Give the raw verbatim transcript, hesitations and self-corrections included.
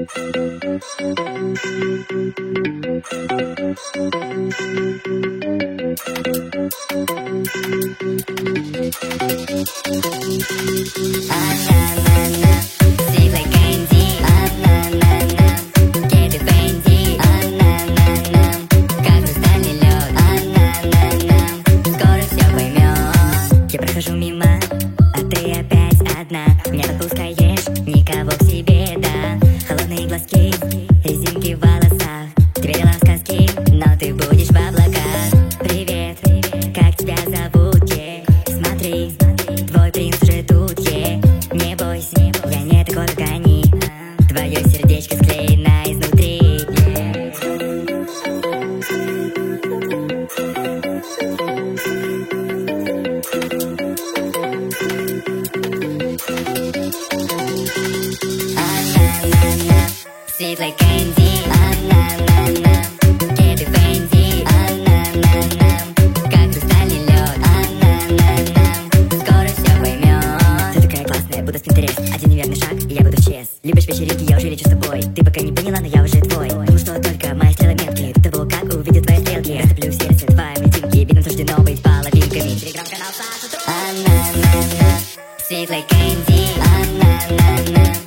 Sweet like candy, а-на-на-на. Get Fendi, а-на-на-на. Как хрустальный лед, а-на-на-на. Скоро все поймешь. Я прохожу мимо, а ты опять одна. Не подпускаешь никого к себе, да. Холодные глазки, резинки в волосах. Ты верила в сказки, но ты будешь в облаках. Привет, как тебя зовут, е? Смотри, твой принц уже тут, е. Не бойся, я не такой, как они. Твое сердечко склеено изнутри. А-на-на-на. Sweet like candy, а-на-на-на. Get Fendi, а-на-на-на. Как хрустальный лед, а-на-на-на. Скоро все поймешь. Ты такая классная, будто спинтерест. Один неверный шаг, и я буду в чес. Любишь вечеринки, я уже лечу с тобой. Ты пока не поняла, но я уже твой. Думаю, что только мои стрелы меткие. До того, как увидят твои стрелки. Растоплю в сердце твои митинги. Видно суждено быть половинками. Телеграм-канал Саша Тру. А-на-на-на. Sweet like candy, а-на-на-на.